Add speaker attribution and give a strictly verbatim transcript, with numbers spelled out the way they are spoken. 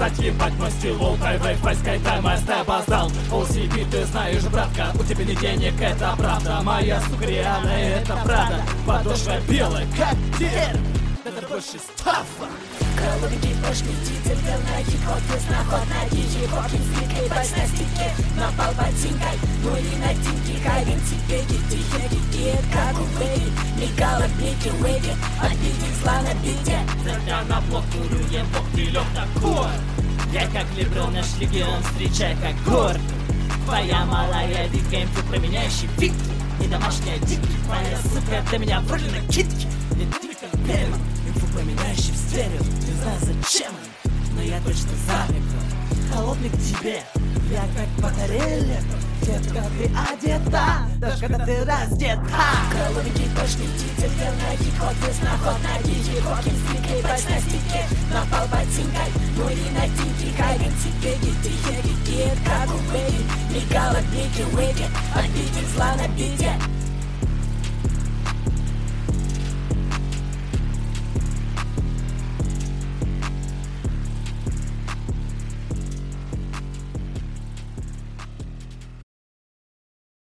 Speaker 1: сказать, ебать мой стил. Волтай вейв, паськай тайм, а я опоздал. О си би, ты знаешь, братка, у тебя не денег, это правда. Моя сука реальная, это правда. Подошва белая, как дерь. Это больше стафа.
Speaker 2: Колонки пошли, дитель, на хип-хоп, знаход на диджей, хокин, фликай, бас на стике, напал ботинкой, ну и на тинки, хайвен тебе, гиты, хеги, как у Вэги, мигала, блики, Вэги, отбитых зла на бите.
Speaker 1: Тогда на блок куруем, бог ты лёг такой. Я как Леброн, наш легион, встречай как гор. Твоя малая викейм, ты променяющий фиг, не домашняя дикки, моя сука для меня вроде на китки, не ты как Бельман. Поменяющий в стерео, не знаю зачем, но я точно завлеку. Холодный к тебе, я как батарея, детка, ты одета, даже когда ты раздета.
Speaker 2: Колонки пошли, дитель, на хип-хоп, знаход на диджей, хокин, фликай, бас на стике, напал ботинкой, ну и на тинки, хайвен тебе, гиты, хеги, как у Вэги, мигала, блики, Вэги, отбитых зла на бите.